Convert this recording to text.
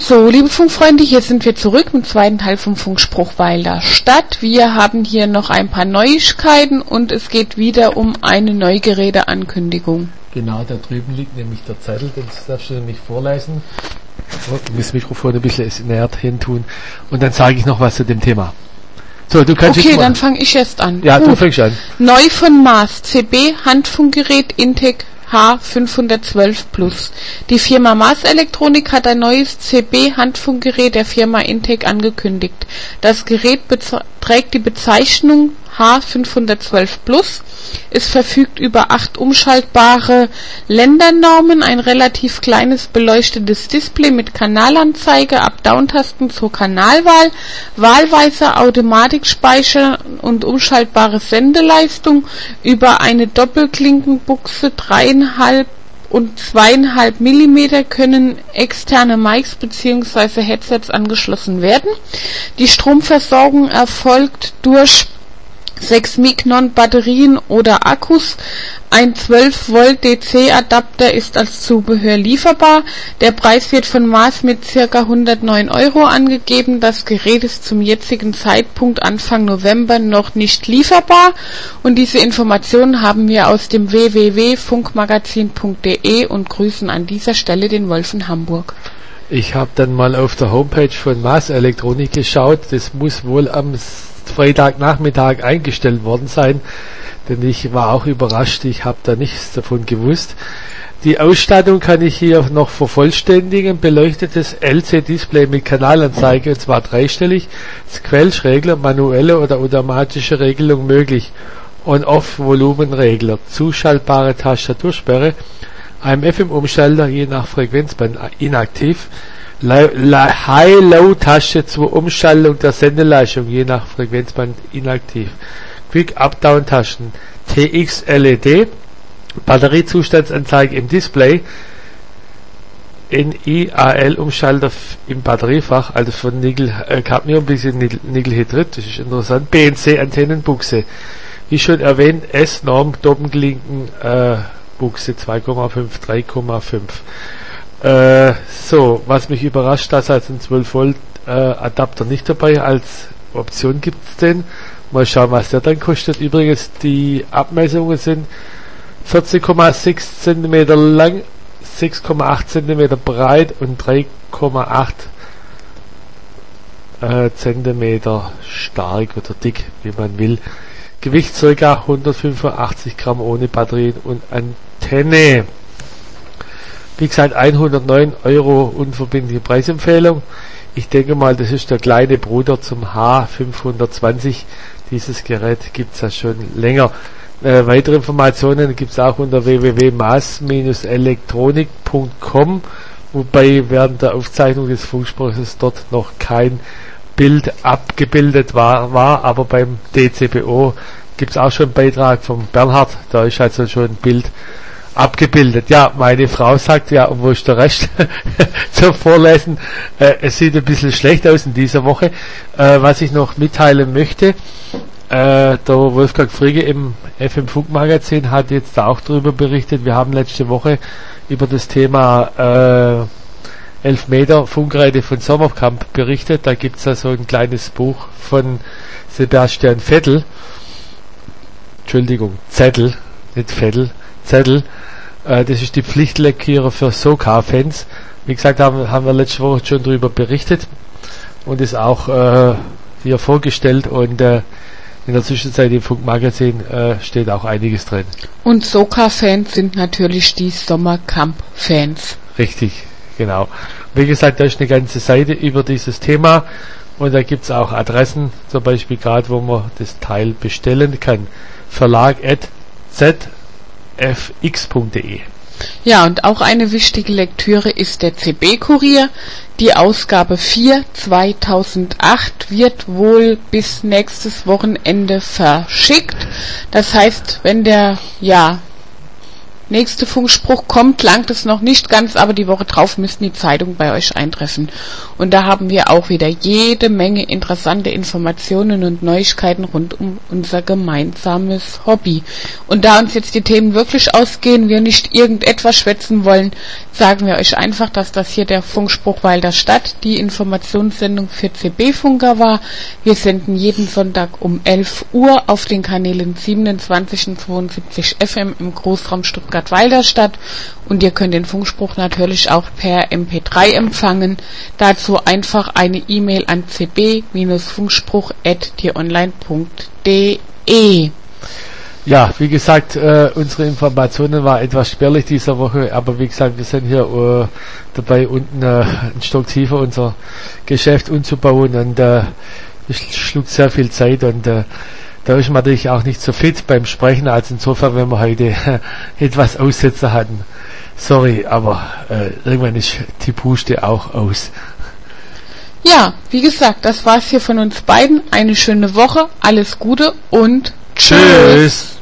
So, liebe Funkfreunde, hier sind wir zurück im zweiten Teil vom Funkspruch Weiler Stadt. Wir haben hier noch ein paar Neuigkeiten und es geht wieder um eine Neugeräteankündigung. Genau, da drüben liegt nämlich der Zettel, den darfst du nämlich vorlesen. Ich muss das Mikrofon ein bisschen näher hin tun und dann sage ich noch was zu dem Thema. So, du kannst okay, dann fange ich erst an. Ja, du fängst an. Neu von Mars, CB Handfunkgerät Intec H512 Plus. Die Firma Mars Elektronik hat ein neues CB-Handfunkgerät der Firma Intec angekündigt. Das Gerät trägt die Bezeichnung H512 Plus. Es verfügt über 8 umschaltbare Ländernormen, ein relativ kleines beleuchtetes Display mit Kanalanzeige, Up-Down-Tasten zur Kanalwahl, wahlweise Automatikspeicher und umschaltbare Sendeleistung, über eine Doppelklinkenbuchse 3,5 und 2,5 mm können externe Mics bzw. Headsets angeschlossen werden. Die Stromversorgung erfolgt durch 6 Mignon-Batterien oder Akkus. Ein 12 Volt DC-Adapter ist als Zubehör lieferbar. Der Preis wird von Mars mit ca. 109 € angegeben. Das Gerät ist zum jetzigen Zeitpunkt Anfang November noch nicht lieferbar. Und diese Informationen haben wir aus dem www.funkmagazin.de und grüßen an dieser Stelle den Wolf in Hamburg. Ich habe dann mal auf der Homepage von Mars Elektronik geschaut. Das muss wohl am Freitagnachmittag eingestellt worden sein, denn ich war auch überrascht, ich habe da nichts davon gewusst. Die Ausstattung kann ich hier noch vervollständigen. Beleuchtetes LC-Display mit Kanalanzeige, und zwar dreistellig, Squelch-Regler, manuelle oder automatische Regelung möglich, On-Off-Volumenregler, zuschaltbare Tastatursperre, AM-FM-Umschalter je nach Frequenzband inaktiv, High-Low-Taste zur Umschaltung der Sendeleistung je nach Frequenzband inaktiv. Quick-Up-Down-Tasten, TX-LED, Batteriezustandsanzeige im Display, NIAL-Umschalter im Batteriefach, also von Nickel-Cadmium bis Nickelhydrid, das ist interessant, BNC-Antennenbuchse. Wie schon erwähnt, S-Norm, Doppelklinken, Buchse 2,5, 3,5. So, was mich überrascht, dass als ein 12 Volt Adapter nicht dabei, als Option gibt es den. Mal schauen, was der dann kostet. Übrigens, die Abmessungen sind 14,6 cm lang, 6,8 cm breit und 3,8 cm stark oder dick, wie man will. Gewicht ca. 185 Gramm ohne Batterien und Antenne. Wie gesagt, 109 € unverbindliche Preisempfehlung. Ich denke mal, das ist der kleine Bruder zum H520. Dieses Gerät gibt es ja schon länger. Weitere Informationen gibt es auch unter www.mars-elektronik.com, wobei während der Aufzeichnung des Funkspruches dort noch kein Bild abgebildet war, aber beim DCBO gibt es auch schon einen Beitrag von Bernhard, da ist also schon ein Bild abgebildet. Ja, meine Frau sagt, ja, und wo ist der Rest zum Vorlesen? Es sieht ein bisschen schlecht aus in dieser Woche. Was ich noch mitteilen möchte, der Wolfgang Frigge im FM Funkmagazin hat jetzt auch darüber berichtet. Wir haben letzte Woche über das Thema 11 Meter Funkgeräte von Sommerkamp berichtet. Da gibt es ja so ein kleines Buch von Sebastian Vettel. Entschuldigung, Zettel, nicht Vettel. Zettel, das ist die Pflichtlektüre für SOCA-Fans. Wie gesagt, haben wir letzte Woche schon darüber berichtet und ist auch hier vorgestellt und in der Zwischenzeit im Funkmagazin steht auch einiges drin. Und SOCA-Fans sind natürlich die Sommerkamp-Fans. Richtig, genau. Wie gesagt, da ist eine ganze Seite über dieses Thema und da gibt es auch Adressen, zum Beispiel gerade, wo man das Teil bestellen kann. Verlag@zfx.de. Ja, und auch eine wichtige Lektüre ist der CB-Kurier. Die Ausgabe 4 2008 wird wohl bis nächstes Wochenende verschickt. Das heißt, wenn der nächste Funkspruch kommt, langt es noch nicht ganz, aber die Woche drauf müssten die Zeitungen bei euch eintreffen. Und da haben wir auch wieder jede Menge interessante Informationen und Neuigkeiten rund um unser gemeinsames Hobby. Und da uns jetzt die Themen wirklich ausgehen, wir nicht irgendetwas schwätzen wollen, sagen wir euch einfach, dass das hier der Funkspruch Wilder Stadt, die Informationssendung für CB-Funker war. Wir senden jeden Sonntag um 11 Uhr auf den Kanälen 27 und 72 FM im Großraum Stuttgart-Walderstadt und ihr könnt den Funkspruch natürlich auch per MP3 empfangen. Dazu einfach eine E-Mail an cb-funkspruch@tieronline.de. Ja, wie gesagt, unsere Informationen waren etwas spärlich dieser Woche, aber wie gesagt, wir sind hier dabei, unten einen Stock tiefer unser Geschäft umzubauen und es schluckt sehr viel Zeit und da ist man natürlich auch nicht so fit beim Sprechen, also insofern, wenn wir heute etwas Aussetzer hatten. Sorry, aber irgendwann ist die Puste auch aus. Ja, wie gesagt, das war's hier von uns beiden. Eine schöne Woche, alles Gute und Tschüss!